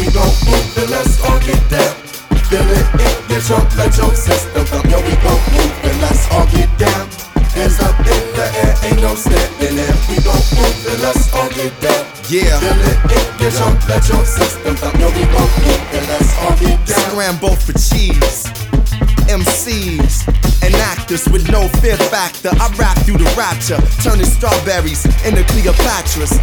We gon' move, then let's all get down. Feel it, get drunk, let your system up. Yo, we gon' move, then let's all get down. Hands up in the air, ain't no standing there. We gon' move, then let's all get down. Yeah. Feel it, get drunk, let your system up. Yo, we gon' move, then let's all get down. Scramble for cheese. MCs and actors with no fear factor. I rap through the rapture, turning strawberries into Cleopatras.